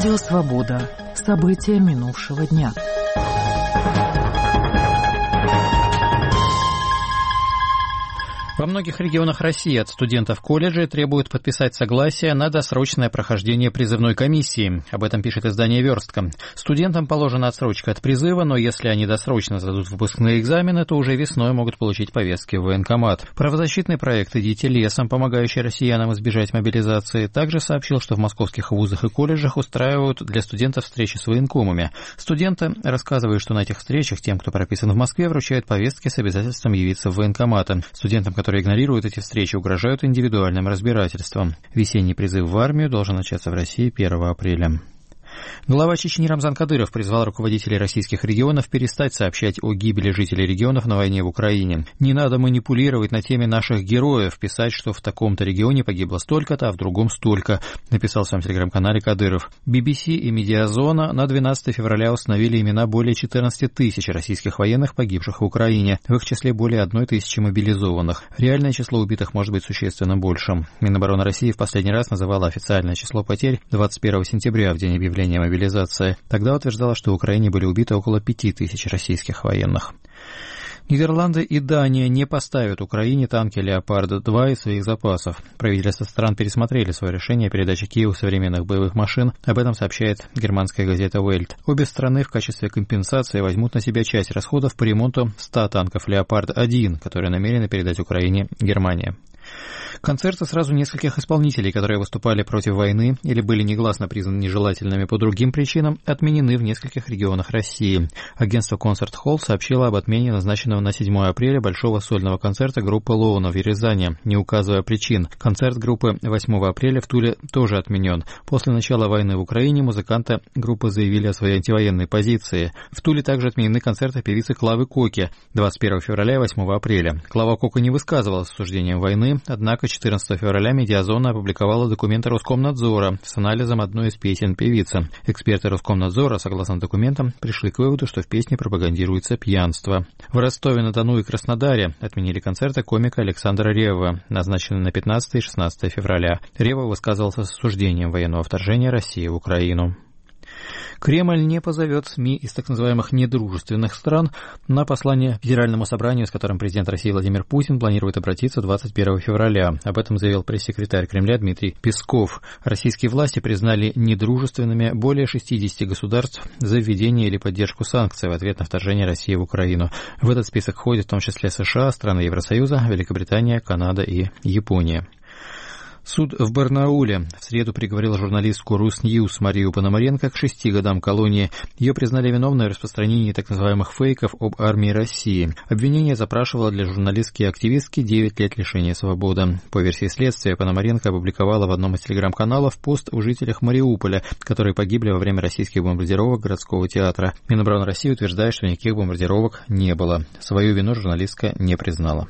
Радио «Свобода». События минувшего дня. Во многих регионах России от студентов колледжей требуют подписать согласие на досрочное прохождение призывной комиссии. Об этом пишет издание «Верстка». Студентам положена отсрочка от призыва, но если они досрочно сдадут выпускные экзамены, то уже весной могут получить повестки в военкомат. Правозащитный проект «Идите лесом», помогающий россиянам избежать мобилизации, также сообщил, что в московских вузах и колледжах устраивают для студентов встречи с военкомами. Студенты рассказывают, что на этих встречах тем, кто прописан в Москве, вручают повестки с обязательством явиться в военкоматы. Студентам, которые игнорируют эти встречи, угрожают индивидуальным разбирательством. Весенний призыв в армию должен начаться в России 1 апреля. Глава Чечни Рамзан Кадыров призвал руководителей российских регионов перестать сообщать о гибели жителей регионов на войне в Украине. Не надо манипулировать на теме наших героев, писать, что в таком-то регионе погибло столько-то, а в другом столько, написал в своем телеграм-канале Кадыров. BBC и Медиазона на 12 февраля установили имена более 14 тысяч российских военных, погибших в Украине, в их числе более 1 тысячи мобилизованных. Реальное число убитых может быть существенно большим. Минобороны России в последний раз называла официальное число потерь 21 сентября, в день объявления мобилизации. Тогда утверждала, что в Украине были убиты около 5000 российских военных. Нидерланды и Дания не поставят Украине танки «Леопард-2» из своих запасов. Правительства стран пересмотрели свое решение о передаче Киеву современных боевых машин. Об этом сообщает германская газета «Welt». Обе страны в качестве компенсации возьмут на себя часть расходов по ремонту 100 танков «Леопард-1», которые намерены передать Украине Германия. Концерты сразу нескольких исполнителей, которые выступали против войны или были негласно признаны нежелательными по другим причинам, отменены в нескольких регионах России. Агентство «Концерт Холл» сообщило об отмене назначенного на 7 апреля большого сольного концерта группы «Лоуна» в Рязани, не указывая причин. Концерт группы 8 апреля в Туле тоже отменен. После начала войны в Украине музыканты группы заявили о своей антивоенной позиции. В Туле также отменены концерты певицы Клавы Коки 21 февраля и 8 апреля. Клава Кока не высказывалась с осуждением войны, однако 14 февраля Медиазона опубликовала документы Роскомнадзора с анализом одной из песен певицы. Эксперты Роскомнадзора, согласно документам, пришли к выводу, что в песне пропагандируется пьянство. В Ростове-на-Дону и Краснодаре отменили концерты комика Александра Реввы, назначенные на 15 и 16 февраля. Ревва высказывался с осуждением военного вторжения России в Украину. Кремль не позовет СМИ из так называемых недружественных стран на послание Федеральному собранию, с которым президент России Владимир Путин планирует обратиться 21 февраля. Об этом заявил пресс-секретарь Кремля Дмитрий Песков. Российские власти признали недружественными более 60 государств за введение или поддержку санкций в ответ на вторжение России в Украину. В этот список входят в том числе США, страны Евросоюза, Великобритания, Канада и Япония. Суд в Барнауле в среду приговорил журналистку «Русньюз» Марию Пономаренко к 6 годам колонии. Ее признали виновной в распространении так называемых фейков об армии России. Обвинение запрашивало для журналистки и активистки 9 лет лишения свободы. По версии следствия, Пономаренко опубликовала в одном из телеграм-каналов пост о жителях Мариуполя, которые погибли во время российских бомбардировок городского театра. Минобороны России утверждает, что никаких бомбардировок не было. Свою вину журналистка не признала.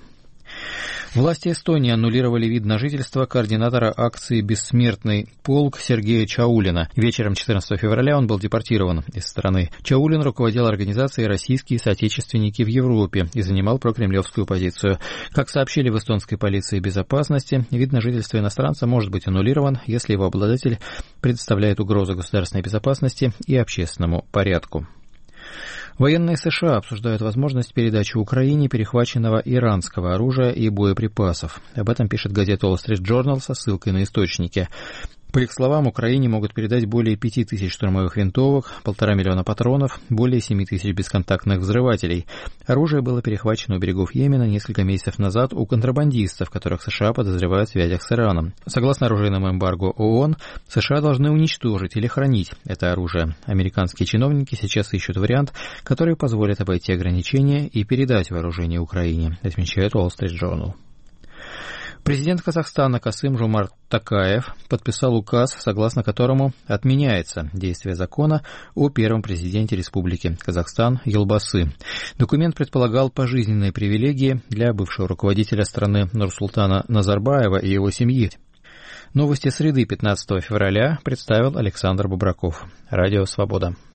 Власти Эстонии аннулировали вид на жительство координатора акции «Бессмертный полк» Сергея Чаулина. Вечером 14 февраля он был депортирован из страны. Чаулин руководил организацией «Российские соотечественники в Европе» и занимал прокремлевскую позицию. Как сообщили в эстонской полиции безопасности, вид на жительство иностранца может быть аннулирован, если его обладатель представляет угрозу государственной безопасности и общественному порядку. Военные США обсуждают возможность передачи Украине перехваченного иранского оружия и боеприпасов. Об этом пишет газета Wall Street Journal со ссылкой на источники. По их словам, Украине могут передать более 5000 штурмовых винтовок, 1,5 миллиона патронов, более 7000 бесконтактных взрывателей. Оружие было перехвачено у берегов Йемена несколько месяцев назад у контрабандистов, которых США подозревают в связях с Ираном. Согласно оружейному эмбарго ООН, США должны уничтожить или хранить это оружие. Американские чиновники сейчас ищут вариант, который позволит обойти ограничения и передать вооружение Украине, отмечает Wall Street Journal. Президент Казахстана Касым-Жомарт Токаев подписал указ, согласно которому отменяется действие закона о первом президенте Республики Казахстан Елбасы. Документ предполагал пожизненные привилегии для бывшего руководителя страны Нурсултана Назарбаева и его семьи. Новости среды 15 февраля представил Александр Бубраков. Радио «Свобода».